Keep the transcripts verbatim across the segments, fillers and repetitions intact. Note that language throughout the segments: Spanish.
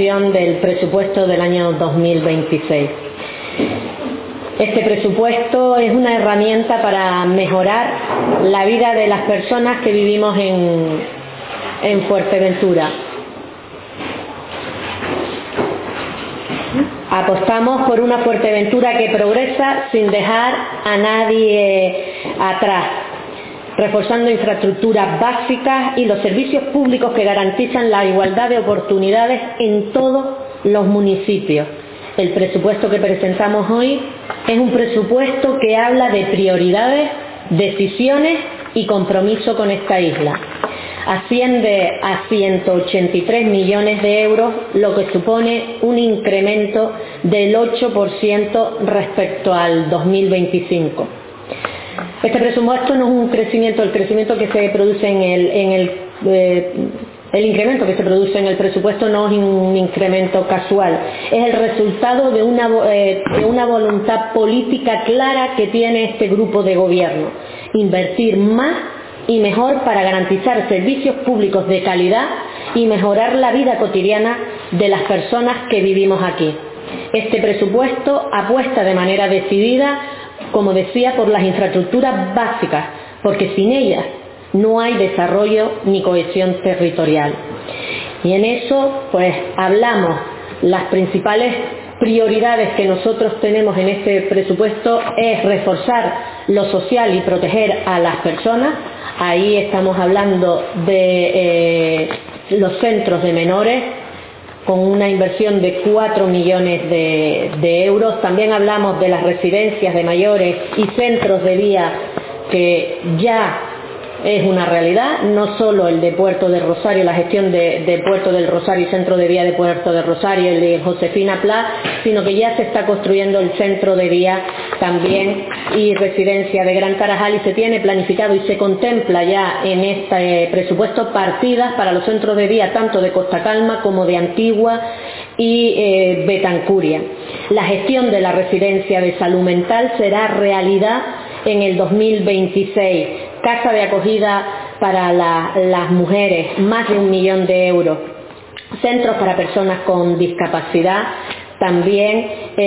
presentación del presupuesto del año dos mil veintiséis. Este presupuesto es una herramienta para mejorar la vida de las personas que vivimos en, en Fuerteventura. Apostamos por una Fuerteventura que progresa sin dejar a nadie atrás, reforzando infraestructuras básicas y los servicios públicos que garantizan la igualdad de oportunidades en todos los municipios. El presupuesto que presentamos hoy es un presupuesto que habla de prioridades, decisiones y compromiso con esta isla. Asciende a ciento ochenta y tres millones de euros, lo que supone un incremento del ocho por ciento respecto al dos mil veinticinco. Este presupuesto no es un crecimiento, el crecimiento que se produce en el, en el, eh, el incremento que se produce en el presupuesto no es un incremento casual, es el resultado de una, eh, de una voluntad política clara que tiene este grupo de gobierno: invertir más y mejor para garantizar servicios públicos de calidad y mejorar la vida cotidiana de las personas que vivimos aquí. Este presupuesto apuesta de manera decidida, como decía, por las infraestructuras básicas, porque sin ellas no hay desarrollo ni cohesión territorial. Y en eso, pues, hablamos las principales prioridades que nosotros tenemos en este presupuesto es reforzar lo social y proteger a las personas. Ahí estamos hablando de eh, los centros de menores, con una inversión de cuatro millones de, de euros. También hablamos de las residencias de mayores y centros de día, que ya es una realidad, no solo el de Puerto del Rosario, la gestión de, de Puerto del Rosario y Centro de Día de Puerto del Rosario, el de Josefina Pla, sino que ya se está construyendo el centro de día también y residencia de Gran Tarajal, y se tiene planificado y se contempla ya en este presupuesto partidas para los centros de día tanto de Costa Calma como de Antigua y eh, Betancuria. La gestión de la residencia de salud mental será realidad en el dos mil veintiséis. Casa de acogida para la, las mujeres, más de un millón de euros. Centros para personas con discapacidad también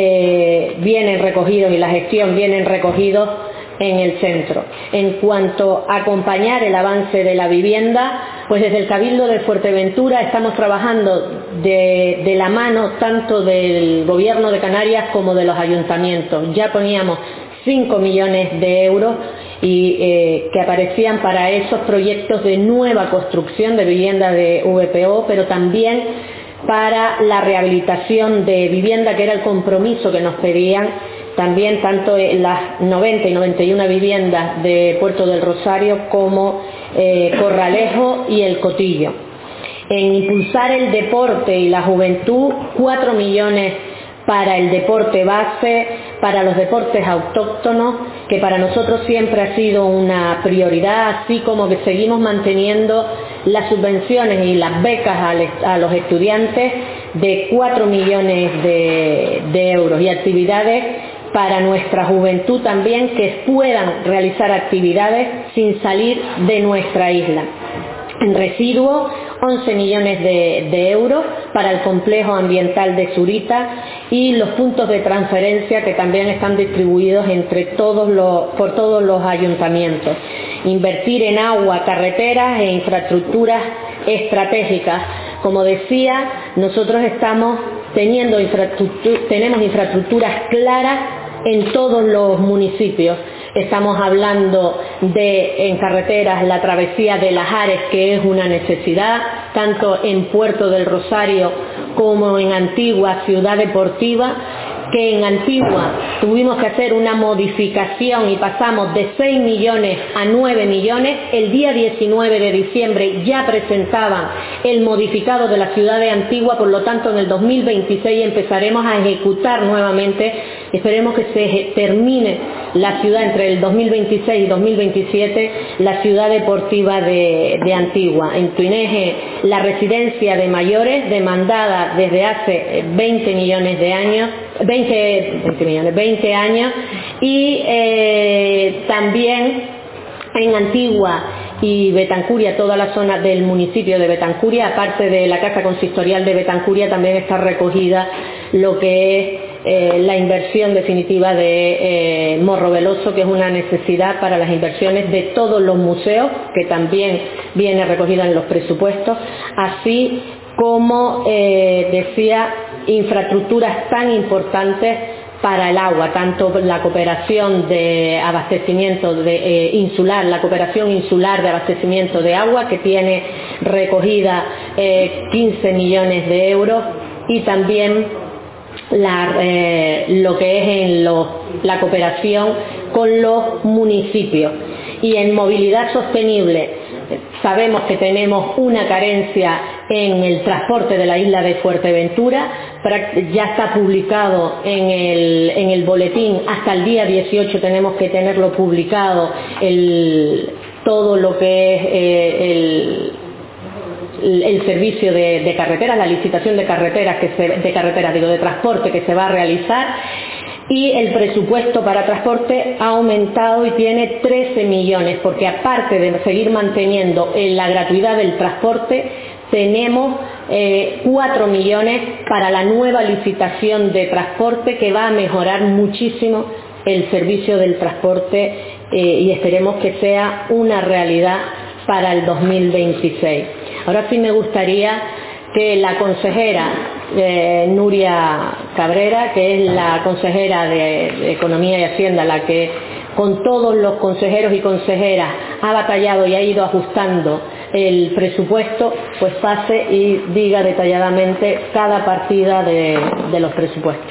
eh, vienen recogidos, y la gestión vienen recogidos en el centro. En cuanto a acompañar el avance de la vivienda, pues desde el Cabildo de Fuerteventura estamos trabajando de, de la mano tanto del Gobierno de Canarias como de los ayuntamientos. Ya poníamos cinco millones de euros y eh, que aparecían para esos proyectos de nueva construcción de vivienda de V P O, pero también para la rehabilitación de vivienda, que era el compromiso que nos pedían también tanto las noventa y noventa y una viviendas de Puerto del Rosario como eh, Corralejo y El Cotillo. En impulsar el deporte y la juventud, cuatro millones para el deporte base, para los deportes autóctonos, que para nosotros siempre ha sido una prioridad, así como que seguimos manteniendo las subvenciones y las becas a los estudiantes de cuatro millones de, de euros, y actividades para nuestra juventud también, que puedan realizar actividades sin salir de nuestra isla. En residuos, once millones de, de euros para el complejo ambiental de Zurita y los puntos de transferencia, que también están distribuidos entre todos los, por todos los ayuntamientos. Invertir en agua, carreteras e infraestructuras estratégicas. Como decía, nosotros estamos teniendo infraestructura, tenemos infraestructuras claras en todos los municipios. Estamos hablando de, en carreteras, la travesía de Lajares, que es una necesidad, tanto en Puerto del Rosario como en Antigua, ciudad deportiva, que en Antigua tuvimos que hacer una modificación y pasamos de seis millones a nueve millones. El día diecinueve de diciembre ya presentaban el modificado de la ciudad de Antigua, por lo tanto en el dos mil veintiséis empezaremos a ejecutar nuevamente. Esperemos que se termine la ciudad entre el dos mil veintiséis y dos mil veintisiete, la ciudad deportiva de, de Antigua. En Tuineje, la residencia de mayores, demandada desde hace veinte millones de años, veinte, veinte millones, veinte años, y eh, también en Antigua y Betancuria, toda la zona del municipio de Betancuria. Aparte de la Casa Consistorial de Betancuria, también está recogida lo que es eh, la inversión definitiva de eh, Morro Veloso, que es una necesidad para las inversiones de todos los museos, que también viene recogida en los presupuestos, así como, eh, decía, infraestructuras tan importantes para el agua, tanto la cooperación de abastecimiento de, eh, insular, la cooperación insular de abastecimiento de agua, que tiene recogida eh, quince millones de euros, y también la, eh, lo que es en los, la cooperación con los municipios. Y en movilidad sostenible, sabemos que tenemos una carencia en el transporte de la isla de Fuerteventura. Ya está publicado en el, en el boletín, hasta el día dieciocho tenemos que tenerlo publicado el, todo lo que es eh, el, el servicio de, de carreteras, la licitación de carreteras, que se, de carreteras, digo, de transporte que se va a realizar. Y el presupuesto para transporte ha aumentado y tiene trece millones, porque aparte de seguir manteniendo la gratuidad del transporte, tenemos eh, cuatro millones para la nueva licitación de transporte, que va a mejorar muchísimo el servicio del transporte eh, y esperemos que sea una realidad para el dos mil veintiséis. Ahora sí me gustaría que la consejera eh, Nuria Cabrera, que es la consejera de, de Economía y Hacienda, la que con todos los consejeros y consejeras ha batallado y ha ido ajustando el presupuesto, pues pase y diga detalladamente cada partida de, de los presupuestos.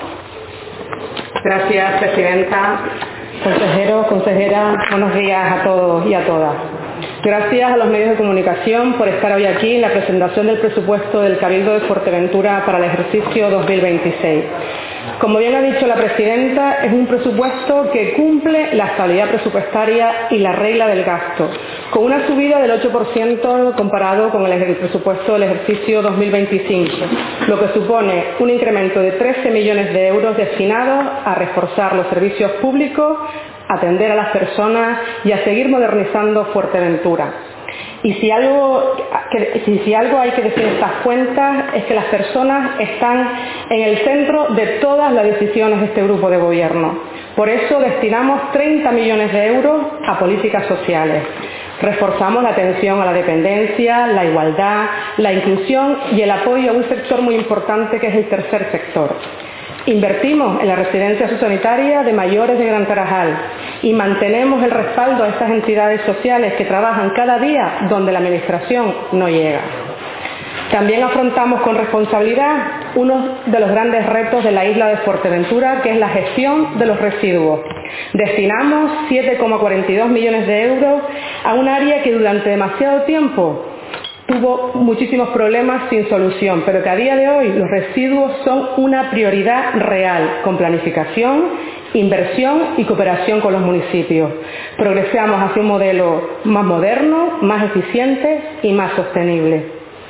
Gracias, presidenta. Consejeros, consejeras, buenos días a todos y a todas. Gracias a los medios de comunicación por estar hoy aquí en la presentación del presupuesto del Cabildo de Fuerteventura para el ejercicio dos mil veintiséis. Como bien ha dicho la presidenta, es un presupuesto que cumple la estabilidad presupuestaria y la regla del gasto, con una subida del ocho por ciento comparado con el, el presupuesto del ejercicio dos mil veinticinco, lo que supone un incremento de trece millones de euros destinados a reforzar los servicios públicos, atender a las personas y a seguir modernizando Fuerteventura. Y si algo, que, si, si algo hay que decir en estas cuentas es que las personas están en el centro de todas las decisiones de este grupo de gobierno. Por eso destinamos treinta millones de euros a políticas sociales. Reforzamos la atención a la dependencia, la igualdad, la inclusión y el apoyo a un sector muy importante que es el tercer sector. Invertimos en la residencia sociosanitaria de mayores de Gran Tarajal y mantenemos el respaldo a esas entidades sociales que trabajan cada día donde la Administración no llega. También afrontamos con responsabilidad uno de los grandes retos de la isla de Fuerteventura, que es la gestión de los residuos. Destinamos siete coma cuarenta y dos millones de euros a un área que durante demasiado tiempo tuvo muchísimos problemas sin solución, pero que a día de hoy los residuos son una prioridad real, con planificación, inversión y cooperación con los municipios. Progresamos hacia un modelo más moderno, más eficiente y más sostenible.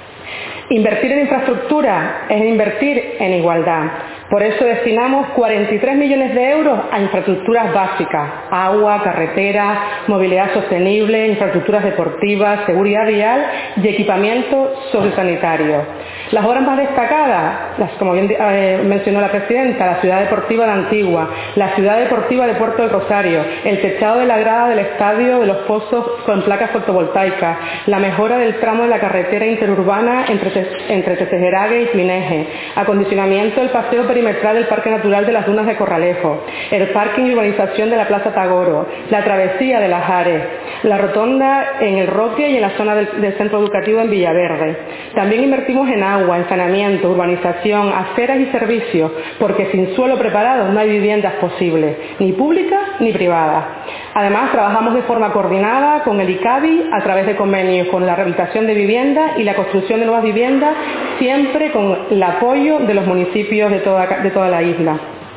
Invertir en infraestructura es invertir en igualdad. Por eso destinamos cuarenta y tres millones de euros a infraestructuras básicas, agua, carreteras, movilidad sostenible, infraestructuras deportivas, seguridad vial y equipamiento sociosanitario. Las obras más destacadas, las, como bien eh, mencionó la presidenta, la ciudad deportiva de Antigua, la ciudad deportiva de Puerto del Rosario, el techado de la grada del estadio de los Pozos con placas fotovoltaicas, la mejora del tramo de la carretera interurbana entre, entre Tejerague y Clineje, acondicionamiento del paseo perimetral del Parque Natural de las Dunas de Corralejo, el parking y urbanización de la Plaza Tagoro, la travesía de las Ares, la rotonda en el Roque y en la zona del, del centro educativo en Villaverde. También invertimos en agua, en saneamiento, urbanización, aceras y servicios, porque sin suelo preparado no hay viviendas posibles, ni públicas ni privadas. Además, trabajamos de forma coordinada con el ICABI a través de convenios con la rehabilitación de viviendas y la construcción de nuevas viviendas, siempre con el apoyo de los municipios de toda, de toda la isla.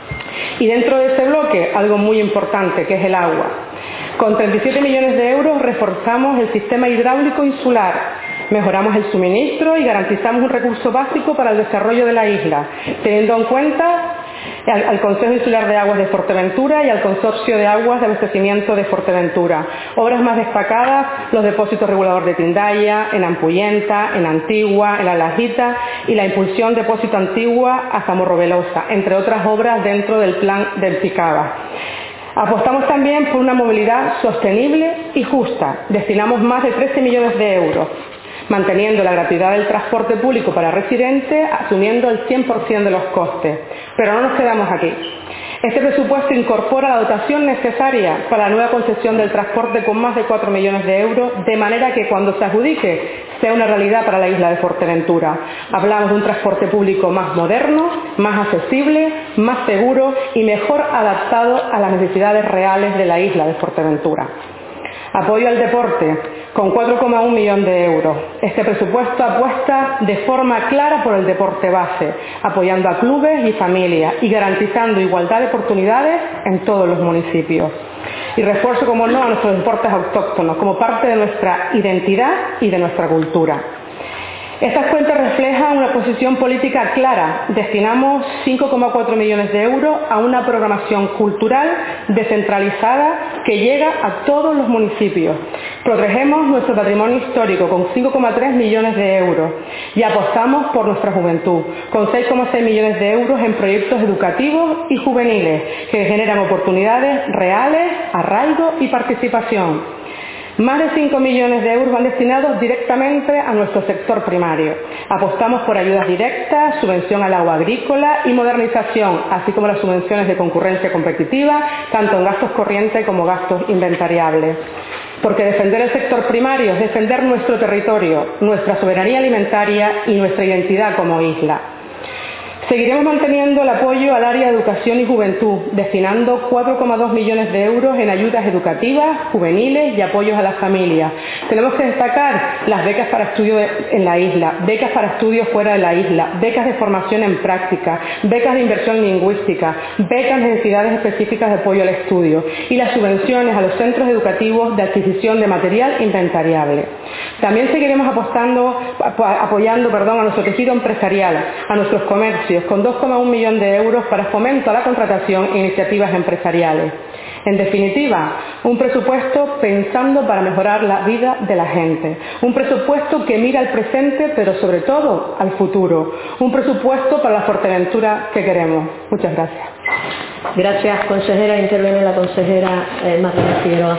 Y dentro de ese bloque, algo muy importante, que es el agua. Con treinta y siete millones de euros reforzamos el sistema hidráulico insular, mejoramos el suministro y garantizamos un recurso básico para el desarrollo de la isla, teniendo en cuenta al, al Consejo Insular de Aguas de Fuerteventura y al Consorcio de Aguas de Abastecimiento de Fuerteventura. Obras más destacadas, los depósitos reguladores de Tindaya, en Ampuyenta, en Antigua, en La Lajita y la impulsión Depósito Antigua hasta Morrovelosa, entre otras obras dentro del plan del Picaba. Apostamos también por una movilidad sostenible y justa. Destinamos más de trece millones de euros, manteniendo la gratuidad del transporte público para residentes, asumiendo el cien por ciento de los costes. Pero no nos quedamos aquí. Este presupuesto incorpora la dotación necesaria para la nueva concesión del transporte con más de cuatro millones de euros, de manera que cuando se adjudique sea una realidad para la isla de Fuerteventura. Hablamos de un transporte público más moderno, más accesible, más seguro y mejor adaptado a las necesidades reales de la isla de Fuerteventura. Apoyo al deporte, con cuatro coma uno millones de euros. Este presupuesto apuesta de forma clara por el deporte base, apoyando a clubes y familias y garantizando igualdad de oportunidades en todos los municipios. Y refuerzo, como no, a nuestros deportes autóctonos como parte de nuestra identidad y de nuestra cultura. Estas cuentas reflejan una posición política clara. Destinamos cinco coma cuatro millones de euros a una programación cultural descentralizada que llega a todos los municipios. Protegemos nuestro patrimonio histórico con cinco coma tres millones de euros y apostamos por nuestra juventud con seis coma seis millones de euros en proyectos educativos y juveniles que generan oportunidades reales, arraigo y participación. Más de cinco millones de euros van destinados directamente a nuestro sector primario. Apostamos por ayudas directas, subvención al agua agrícola y modernización, así como las subvenciones de concurrencia competitiva, tanto en gastos corrientes como gastos inventariables. Porque defender el sector primario es defender nuestro territorio, nuestra soberanía alimentaria y nuestra identidad como isla. Seguiremos manteniendo el apoyo al área de educación y juventud, destinando cuatro coma dos millones de euros en ayudas educativas, juveniles y apoyos a las familias. Tenemos que destacar las becas para estudio en la isla, becas para estudios fuera de la isla, becas de formación en práctica, becas de inversión lingüística, becas de necesidades específicas de apoyo al estudio y las subvenciones a los centros educativos de adquisición de material inventariable. También seguiremos apostando, apoyando perdón, a nuestro tejido empresarial, a nuestros comercios, con dos coma uno millones de euros para fomento a la contratación e iniciativas empresariales. En definitiva, un presupuesto pensando para mejorar la vida de la gente. Un presupuesto que mira al presente, pero sobre todo al futuro. Un presupuesto para la Fuerteventura que queremos. Muchas gracias. Gracias, consejera. Interviene la consejera eh, Magdalena Figueroa.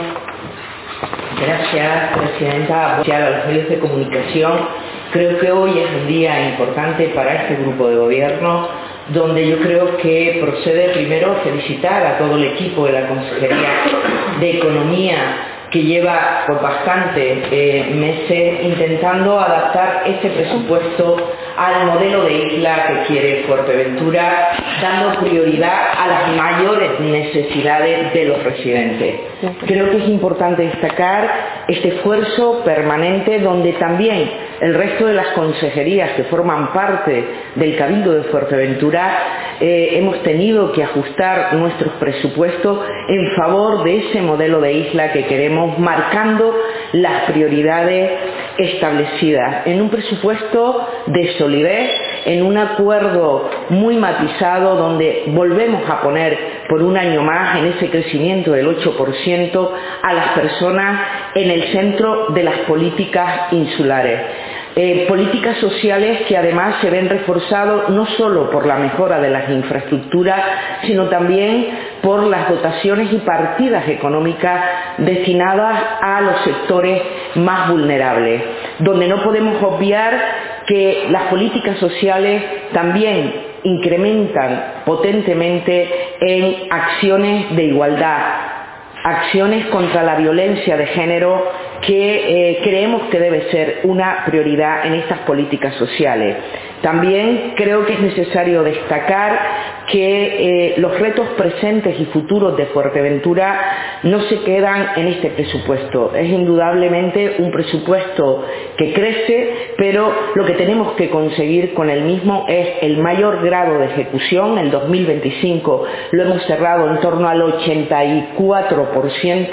Gracias, presidenta. A los medios de comunicación, creo que hoy es un día importante para este grupo de gobierno, donde yo creo que procede primero felicitar a todo el equipo de la Consejería de Economía, que lleva por bastantes eh, meses intentando adaptar este presupuesto al modelo de isla que quiere Fuerteventura, dando prioridad a las mayores necesidades de los residentes. Creo que es importante destacar este esfuerzo permanente donde también el resto de las consejerías que forman parte del Cabildo de Fuerteventura eh, hemos tenido que ajustar nuestros presupuestos en favor de ese modelo de isla que queremos, marcando las prioridades establecidas en un presupuesto de solidez, en un acuerdo muy matizado donde volvemos a poner por un año más en ese crecimiento del ocho por ciento a las personas en el centro de las políticas insulares. Eh, políticas sociales que además se ven reforzadas no solo por la mejora de las infraestructuras, sino también por las dotaciones y partidas económicas destinadas a los sectores más vulnerables, donde no podemos obviar que las políticas sociales también incrementan potentemente en acciones de igualdad, acciones contra la violencia de género, que eh, creemos que debe ser una prioridad en estas políticas sociales. También creo que es necesario destacar que eh, los retos presentes y futuros de Fuerteventura no se quedan en este presupuesto. Es indudablemente un presupuesto que crece, pero lo que tenemos que conseguir con el mismo es el mayor grado de ejecución. El dos mil veinticinco lo hemos cerrado en torno al ochenta y cuatro por ciento,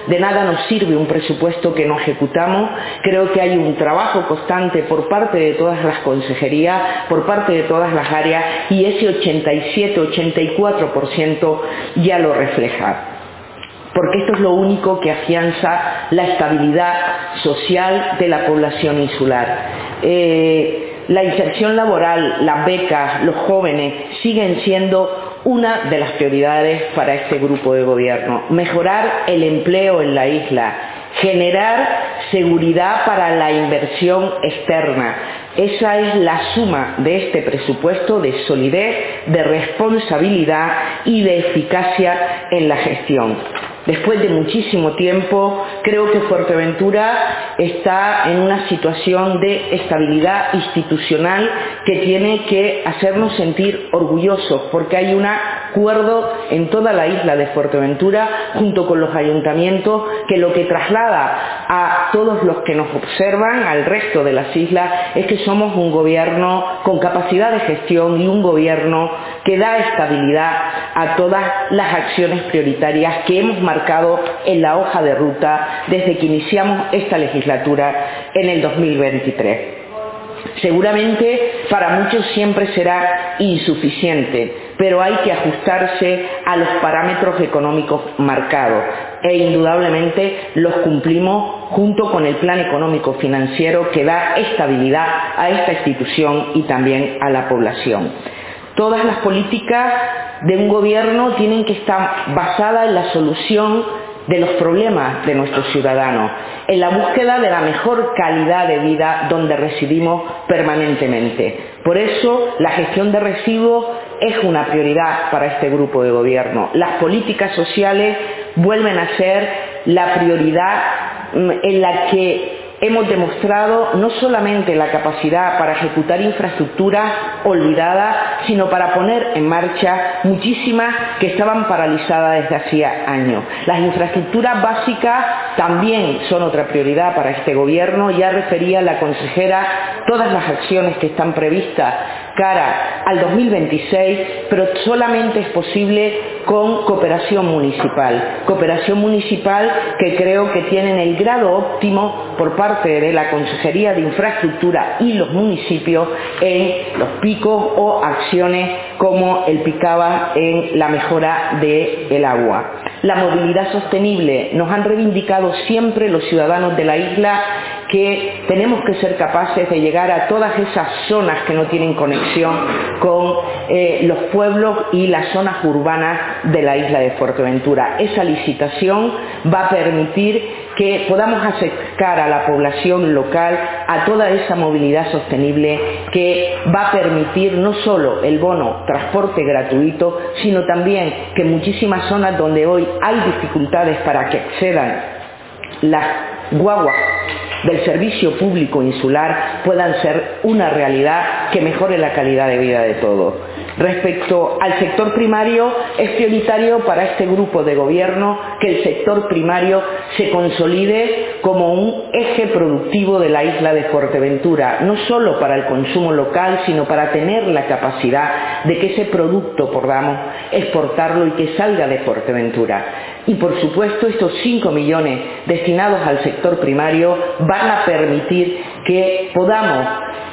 de nada nos sirve un presupuesto que no ejecutamos. Creo que hay un trabajo constante por parte de todas las consejerías, por parte de todas las áreas, y ese ochenta y siete ochenta y cuatro por ciento ya lo refleja. Porque esto es lo único que afianza la estabilidad social de la población insular. Eh, la inserción laboral, las becas, los jóvenes siguen siendo una de las prioridades para este grupo de gobierno. Mejorar el empleo en la isla, generar seguridad para la inversión externa. Esa es la suma de este presupuesto de solidez, de responsabilidad y de eficacia en la gestión. Después de muchísimo tiempo, creo que Fuerteventura está en una situación de estabilidad institucional que tiene que hacernos sentir orgullosos, porque hay un acuerdo en toda la isla de Fuerteventura, junto con los ayuntamientos, que lo que traslada a todos los que nos observan, al resto de las islas, es que somos un gobierno con capacidad de gestión y un gobierno que da estabilidad a todas las acciones prioritarias que hemos marcado en la hoja de ruta desde que iniciamos esta legislatura en el dos mil veintitrés. Seguramente para muchos siempre será insuficiente, pero hay que ajustarse a los parámetros económicos marcados e indudablemente los cumplimos junto con el plan económico financiero que da estabilidad a esta institución y también a la población. Todas las políticas de un gobierno tienen que estar basadas en la solución de los problemas de nuestros ciudadanos, en la búsqueda de la mejor calidad de vida donde residimos permanentemente. Por eso, la gestión de residuos es una prioridad para este grupo de gobierno. Las políticas sociales vuelven a ser la prioridad en la que hemos demostrado no solamente la capacidad para ejecutar infraestructuras olvidadas, sino para poner en marcha muchísimas que estaban paralizadas desde hacía años. Las infraestructuras básicas también son otra prioridad para este gobierno. Ya refería la consejera todas las acciones que están previstas cara al dos mil veintiséis, pero solamente es posible con cooperación municipal. Cooperación municipal que creo que tienen el grado óptimo por parte de la Consejería de Infraestructura y los municipios en los picos o acciones como el Picaba en la mejora del agua. La movilidad sostenible. Nos han reivindicado siempre los ciudadanos de la isla que tenemos que ser capaces de llegar a todas esas zonas que no tienen conexión con eh, los pueblos y las zonas urbanas de la isla de Fuerteventura. Esa licitación va a permitir que podamos acercar a la población local a toda esa movilidad sostenible que va a permitir no solo el bono transporte gratuito, sino también que muchísimas zonas donde hoy hay dificultades para que accedan las guaguas del servicio público insular puedan ser una realidad que mejore la calidad de vida de todos. Respecto al sector primario, es prioritario para este grupo de gobierno que el sector primario se consolide como un eje productivo de la isla de Fuerteventura, no solo para el consumo local, sino para tener la capacidad de que ese producto podamos exportarlo y que salga de Fuerteventura. Y por supuesto estos cinco millones destinados al sector primario van a permitir que podamos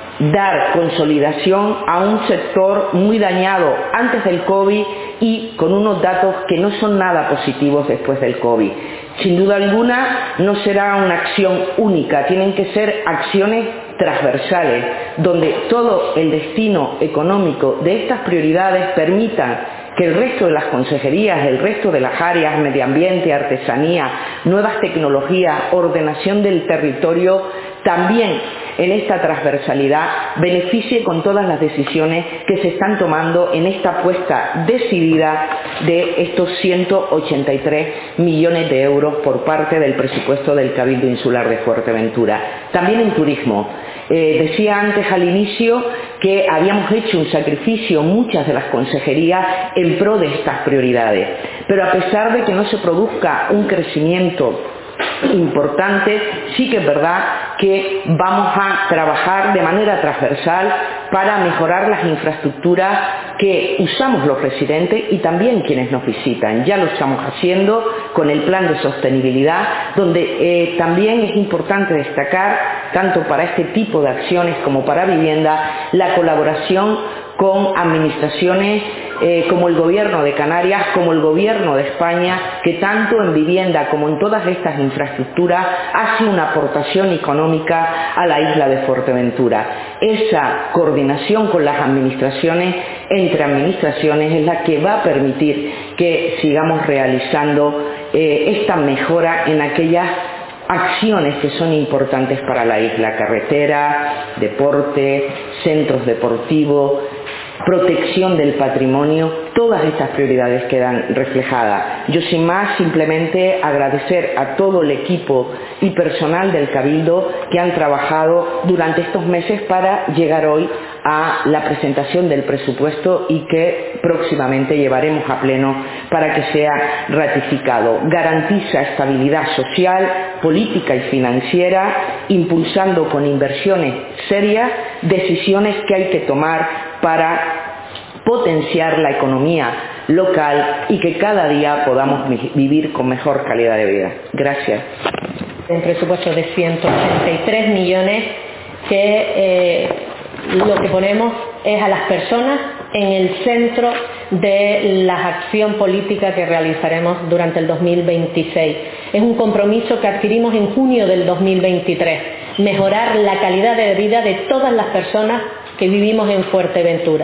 dar consolidación a un sector muy dañado antes del COVID y con unos datos que no son nada positivos después del COVID. Sin duda alguna no será una acción única, tienen que ser acciones transversales, donde todo el destino económico de estas prioridades permitan que el resto de las consejerías, el resto de las áreas, medio ambiente, artesanía, nuevas tecnologías, ordenación del territorio, también en esta transversalidad beneficie con todas las decisiones que se están tomando en esta apuesta decidida de estos ciento ochenta y tres millones de euros por parte del presupuesto del Cabildo Insular de Fuerteventura. También en turismo. Eh, decía antes al inicio que habíamos hecho un sacrificio muchas de las consejerías en pro de estas prioridades, pero a pesar de que no se produzca un crecimiento importante, sí que es verdad que vamos a trabajar de manera transversal para mejorar las infraestructuras que usamos los residentes y también quienes nos visitan. Ya lo estamos haciendo con el plan de sostenibilidad, donde eh, también es importante destacar, tanto para este tipo de acciones como para vivienda, la colaboración con administraciones eh, como el Gobierno de Canarias, como el Gobierno de España, que tanto en vivienda como en todas estas infraestructuras hace una aportación económica a la isla de Fuerteventura. Esa coordinación con las administraciones, entre administraciones, es la que va a permitir que sigamos realizando eh, esta mejora en aquellas acciones que son importantes para la isla: carretera, deporte, centros deportivos, protección del patrimonio. Todas estas prioridades quedan reflejadas. Yo, sin más, simplemente agradecer a todo el equipo y personal del Cabildo que han trabajado durante estos meses para llegar hoy a la presentación del presupuesto y que próximamente llevaremos a pleno para que sea ratificado. Garantiza estabilidad social, política y financiera, impulsando con inversiones serias decisiones que hay que tomar para potenciar la economía local y que cada día podamos vivir con mejor calidad de vida. Gracias. Un presupuesto de ciento ochenta y tres millones que eh, lo que ponemos es a las personas en el centro de la acción política que realizaremos durante el dos mil veintiséis. Es un compromiso que adquirimos en junio del dos mil veintitrés, mejorar la calidad de vida de todas las personas que vivimos en Fuerteventura.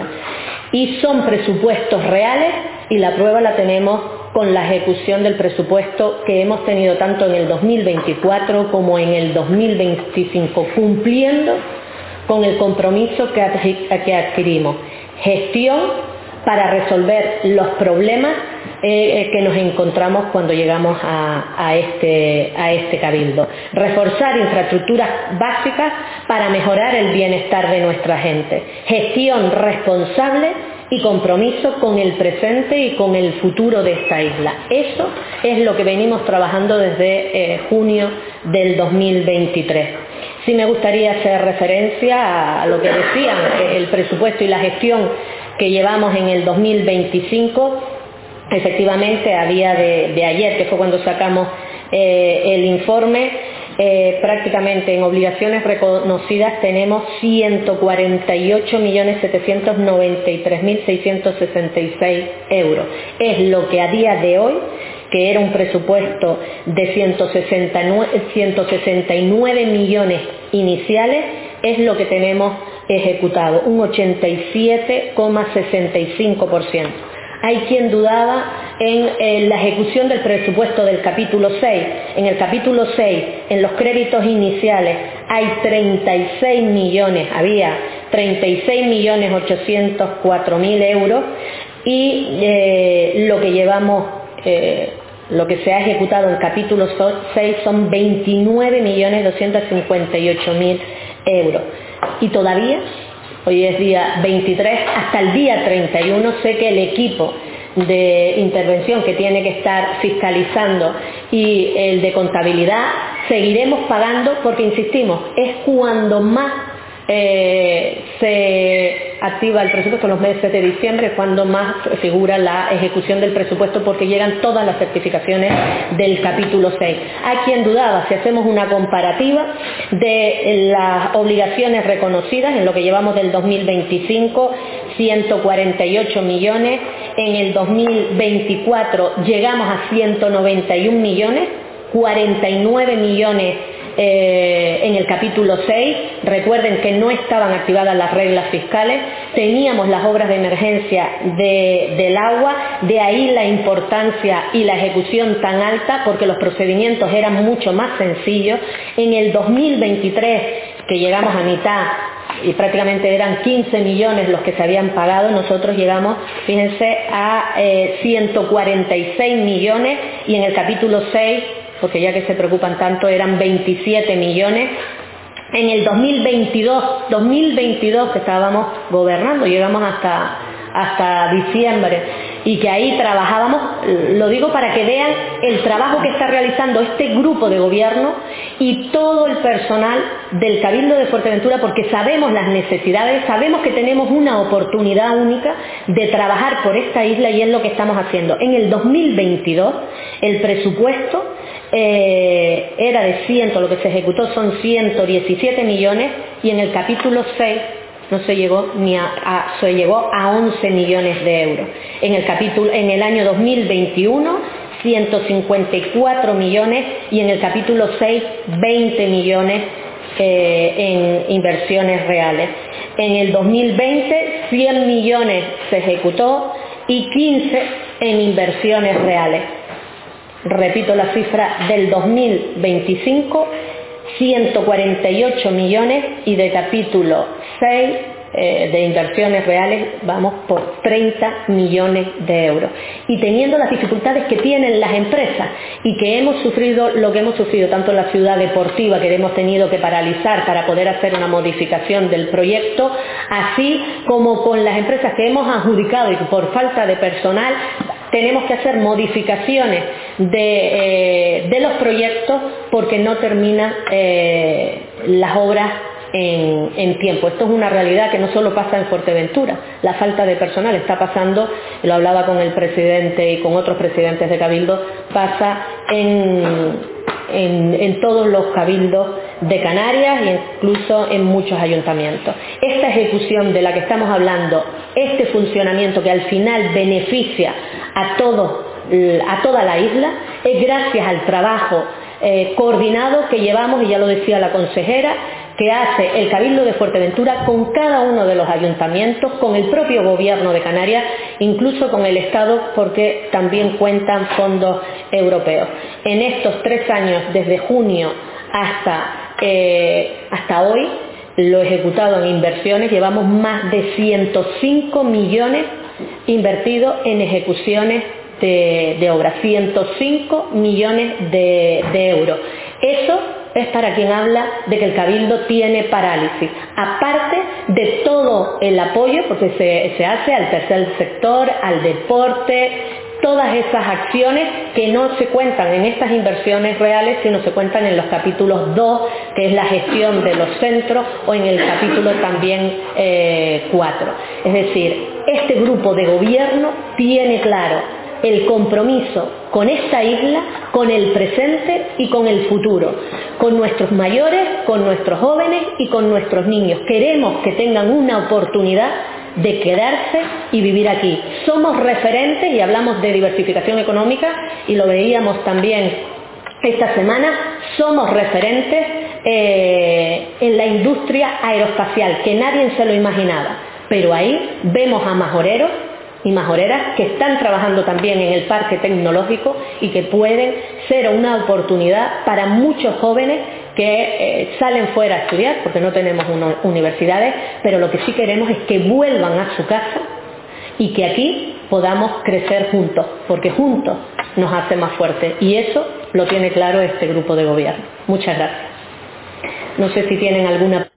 Y son presupuestos reales y la prueba la tenemos con la ejecución del presupuesto que hemos tenido tanto en el dos mil veinticuatro como en el dos mil veinticinco, cumpliendo con el compromiso que adquirimos. Gestión para resolver los problemas eh, que nos encontramos cuando llegamos a, a, este, a este cabildo. Reforzar infraestructuras básicas para mejorar el bienestar de nuestra gente. Gestión responsable y compromiso con el presente y con el futuro de esta isla. Eso es lo que venimos trabajando desde eh, junio del dos mil veintitrés. Sí me gustaría hacer referencia a lo que decían, el presupuesto y la gestión que llevamos en el dos mil veinticinco. Efectivamente, a día de, de ayer, que fue cuando sacamos eh, el informe, eh, prácticamente en obligaciones reconocidas tenemos ciento cuarenta y ocho millones setecientos noventa y tres mil seiscientos sesenta y seis euros. Es lo que a día de hoy, que era un presupuesto de ciento sesenta y nueve millones iniciales, es lo que tenemos ejecutado, un ochenta y siete coma sesenta y cinco por ciento. Hay quien dudaba en, en la ejecución del presupuesto del capítulo seis. En el capítulo seis, en los créditos iniciales, hay treinta y seis millones, había treinta y seis millones ochocientos cuatro mil euros y eh, lo que llevamos, eh, lo que se ha ejecutado en el capítulo seis son veintinueve millones doscientos cincuenta y ocho mil euros. Y todavía, hoy es día veintitrés, hasta el día treinta y uno, sé que el equipo de intervención que tiene que estar fiscalizando y el de contabilidad seguiremos pagando porque, insistimos, es cuando más eh, se activa el presupuesto, en los meses de diciembre, cuando más figura la ejecución del presupuesto porque llegan todas las certificaciones del capítulo seis. Hay quien dudaba si hacemos una comparativa de las obligaciones reconocidas en lo que llevamos del dos mil veinticinco, ciento cuarenta y ocho millones, en el dos mil veinticuatro llegamos a ciento noventa y un millones, cuarenta y nueve millones Eh, en el capítulo seis. Recuerden que no estaban activadas las reglas fiscales, teníamos las obras de emergencia de, del agua, de ahí la importancia y la ejecución tan alta, porque los procedimientos eran mucho más sencillos. En el dos mil veintitrés, que llegamos a mitad y prácticamente eran quince millones los que se habían pagado, nosotros llegamos, fíjense, a eh, ciento cuarenta y seis millones, y en el capítulo seis, porque ya que se preocupan tanto, eran veintisiete millones. En el dos mil veintidós, dos mil veintidós que estábamos gobernando, llegamos hasta, hasta diciembre, y que ahí trabajábamos lo digo para que vean el trabajo que está realizando este grupo de gobierno y todo el personal del Cabildo de Fuerteventura, porque sabemos las necesidades, sabemos que tenemos una oportunidad única de trabajar por esta isla y es lo que estamos haciendo. En el dos mil veintidós el presupuesto eh, era de cien, lo que se ejecutó son ciento diecisiete millones y en el capítulo seis no se llegó ni a, a se llegó a once millones de euros. En el capítulo en el año dos mil veintiuno ciento cincuenta y cuatro millones y en el capítulo seis veinte millones eh, en inversiones reales. En el dos mil veinte cien millones se ejecutó y quince en inversiones reales. Repito la cifra del dos mil veinticinco, ciento cuarenta y ocho millones y de capítulo seis eh, de inversiones reales vamos por treinta millones de euros. Y teniendo las dificultades que tienen las empresas y que hemos sufrido lo que hemos sufrido tanto en la ciudad deportiva, que hemos tenido que paralizar para poder hacer una modificación del proyecto, así como con las empresas que hemos adjudicado y que por falta de personal tenemos que hacer modificaciones de, eh, de los proyectos porque no terminan eh, las obras en, en tiempo. Esto es una realidad que no solo pasa en Fuerteventura, la falta de personal está pasando, lo hablaba con el presidente y con otros presidentes de cabildo, pasa en, en, en todos los cabildos de Canarias e incluso en muchos ayuntamientos. Esta ejecución de la que estamos hablando, este funcionamiento que al final beneficia a, todo, a toda la isla, es gracias al trabajo eh, coordinado que llevamos, y ya lo decía la consejera, que hace el Cabildo de Fuerteventura con cada uno de los ayuntamientos, con el propio gobierno de Canarias, incluso con el Estado, porque también cuentan fondos europeos. En estos tres años, desde junio hasta, eh, hasta hoy, lo ejecutado en inversiones, llevamos más de ciento cinco millones invertidos en ejecuciones de, de obras, ciento cinco millones de, de euros. Eso es para quien habla de que el Cabildo tiene parálisis, aparte de todo el apoyo, porque se, se hace al tercer sector, al deporte, todas esas acciones que no se cuentan en estas inversiones reales, sino se cuentan en los capítulos dos, que es la gestión de los centros, o en el capítulo también eh, cuatro. Es decir, este grupo de gobierno tiene claro el compromiso con esta isla, con el presente y con el futuro, con nuestros mayores, con nuestros jóvenes y con nuestros niños. Queremos que tengan una oportunidad de quedarse y vivir aquí. Somos referentes, y hablamos de diversificación económica, y lo veíamos también esta semana, somos referentes eh, en la industria aeroespacial, que nadie se lo imaginaba, pero ahí vemos a majoreros y majoreras que están trabajando también en el parque tecnológico y que pueden ser una oportunidad para muchos jóvenes que eh, salen fuera a estudiar, porque no tenemos una, universidades, pero lo que sí queremos es que vuelvan a su casa y que aquí podamos crecer juntos, porque juntos nos hace más fuertes, y eso lo tiene claro este grupo de gobierno. Muchas gracias. No sé si tienen alguna